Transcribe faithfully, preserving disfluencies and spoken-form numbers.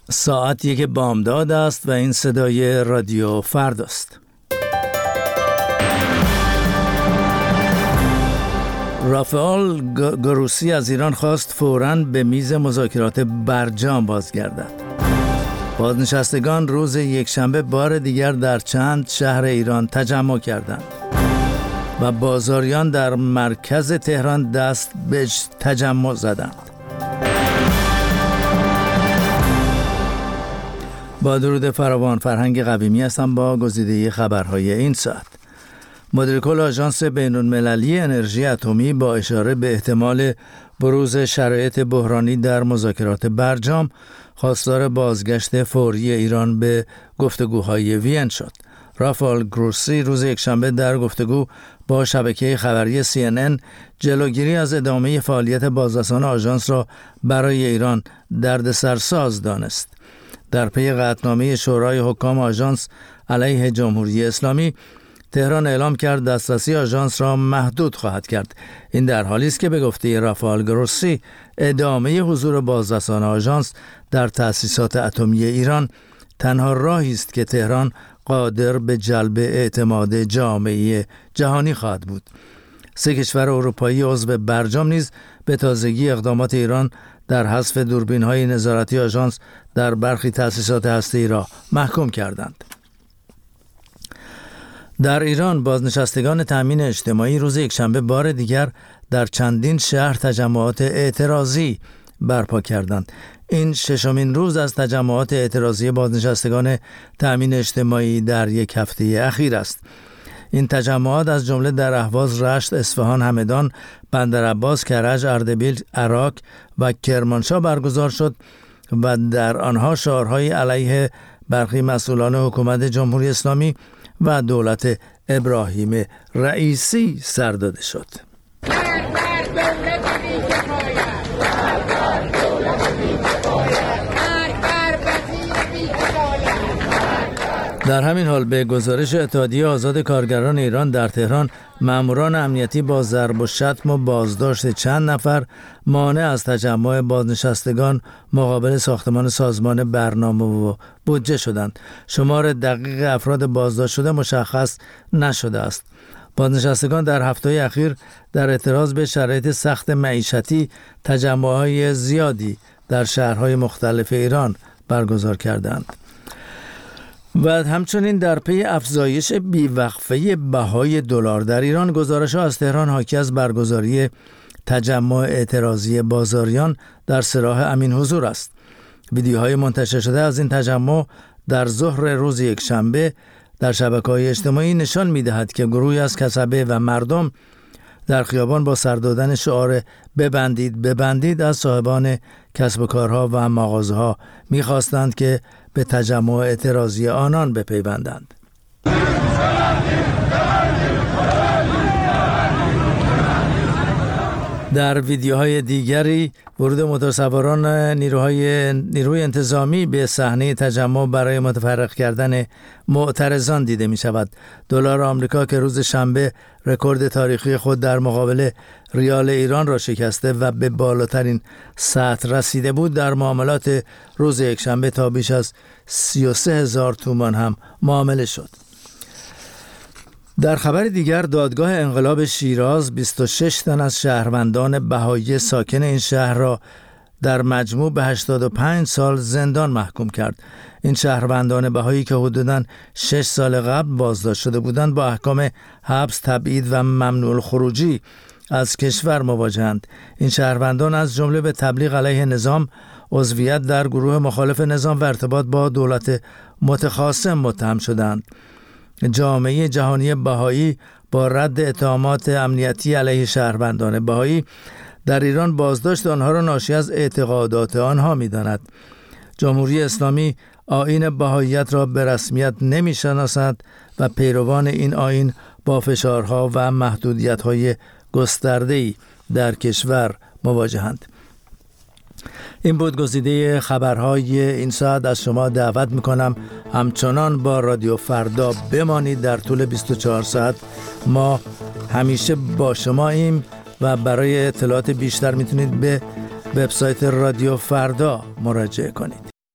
ساعت یک بامداد است و این صدای رادیو فرداست. رافائل گروسی از ایران خواست فوراً به میز مذاکرات برجام بازگردد. بازنشستگان روز یکشنبه بار دیگر در چند شهر ایران تجمع کردند و بازاریان در مرکز تهران دست به تجمع زدند. با درود فراوان، فرهنگ قویمی هستم با گزیده خبرهای این ساعت. مدیر کل آژانس بین‌المللی انرژی اتمی با اشاره به احتمال بروز شرایط بحرانی در مذاکرات برجام خواستار بازگشت فوری ایران به گفتگوهای وین شد. رافائل گروسی روز یکشنبه در گفتگو با شبکه خبری سی ان ان جلوگیری از ادامه فعالیت بازرسان آژانس را برای ایران دردسرساز دانست. در پی قطعنامه شورای حکام آژانس علیه جمهوری اسلامی، تهران اعلام کرد دسترسی آژانس را محدود خواهد کرد. این در حالی است که به گفته رافائل گروسی ادامه حضور بازرسان آژانس در تأسیسات اتمی ایران تنها راهی است که تهران قادر به جلب اعتماد جامعه جهانی خواهد بود. سه کشور اروپایی عضو برجام نیز به تازگی اقدامات ایران در حذف دوربین‌های نظارتی آژانس در برخی تأسیسات هسته‌ای را محکوم کردند. در ایران بازنشستگان تامین اجتماعی روز یکشنبه بار دیگر در چندین شهر تجمعات اعتراضی برپا کردند. این ششمین روز از تجمعات اعتراضی بازنشستگان تامین اجتماعی در یک هفته اخیر است. این تجمعات از جمله در اهواز، رشت، اصفهان، همدان، بندرعباس، کرج، اردبیل، عراق و کرمانشاه برگزار شد و در آنها شعارهای علیه برخی مسئولان حکومت جمهوری اسلامی و دولت ابراهیم رئیسی سر داده شد. در همین حال به گزارش اتحادیه آزاد کارگران ایران در تهران، ماموران امنیتی با ضرب و شتم و بازداشت چند نفر مانع از تجمع بازنشستگان مقابل ساختمان سازمان برنامه و بودجه شدند. شمار دقیق افراد بازداشت شده مشخص نشده است. بازنشستگان در هفته‌های اخیر در اعتراض به شرایط سخت معیشتی تجمع‌های زیادی در شهرهای مختلف ایران برگزار کردند. و همچنین در پی افزایش بیوقفه بهای دلار در ایران، گزارش‌ها از تهران حاکی از برگزاری تجمع اعتراضی بازاریان در سراح امین حضور است. ویدیوهای منتشر شده از این تجمع در ظهر روز یکشنبه در شبکه‌های اجتماعی نشان می‌دهد که گروهی از کسبه و مردم در خیابان با سر دادن شعار ببندید ببندید از صاحبان کسب و کارها و مغازه‌ها می‌خواستند که به تجمع اعتراضی آنان بپیوندند. در ویدیوهای دیگری ورود موتورسواران نیروهای نیروی انتظامی به صحنه تجمع برای متفرق کردن معترضان دیده می شود. دلار آمریکا که روز شنبه رکورد تاریخی خود در مقابل ریال ایران را شکسته و به بالاترین سطح رسیده بود، در معاملات روز یکشنبه تا بیش از سی و سه هزار تومان هم معامله شد. در خبر دیگر، دادگاه انقلاب شیراز بیست و شش تن از شهروندان بهایی ساکن این شهر را در مجموع به هشتاد و پنج سال زندان محکوم کرد. این شهروندان بهایی که حدوداً شش سال قبل بازداشت شده بودند با احکام حبس، تبعید و ممنوع الخروجی از کشور مواجهند. این شهروندان از جمله به تبلیغ علیه نظام، عضویت در گروه مخالف نظام و ارتباط با دولت متخاصم متهم شدند. جامعه جهانی بهایی با رد اتهامات امنیتی علیه شهروندان بهایی در ایران بازداشت آنها را ناشی از اعتقادات آنها می‌داند. جمهوری اسلامی آیین بهاییت را به رسمیت نمی‌شناسد و پیروان این آیین با فشارها و محدودیت‌های گسترده‌ای در کشور مواجهند. این بود گزیده خبرهای این ساعت. از شما دعوت میکنم همچنان با رادیو فردا بمانید. در طول بیست و چهار ساعت ما همیشه با شما ایم و برای اطلاعات بیشتر میتونید به وبسایت رادیو فردا مراجعه کنید.